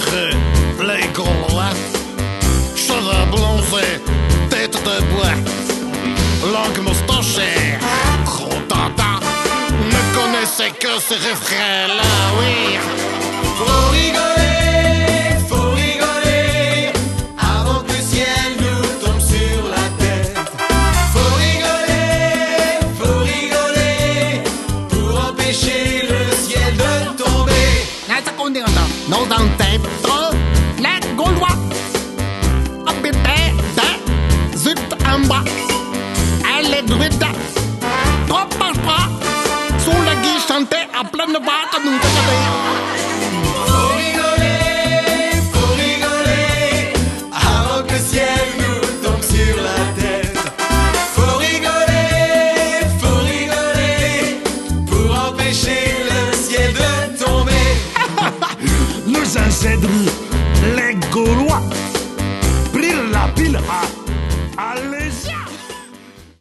cru, les Gaulois. Cheveux bronzés, tête de bois, langue moustache, gros tata. Ne connaissez que ces refrains-là, oui. Faut rigoler, avant que le ciel nous tombe sur la tête. Faut rigoler, pour empêcher le ciel de tomber. Nos ancêtres, les Gaulois, habitaient des huttes en bois. Et les druides, trois par trois, sous la guise chantaient à pleine voix comme une cocotte. Faut rigoler, avant que le ciel nous tombe sur la tête. Faut rigoler, pour empêcher le ciel de tomber. Nos ancêtres, les Gaulois, prirent la pile à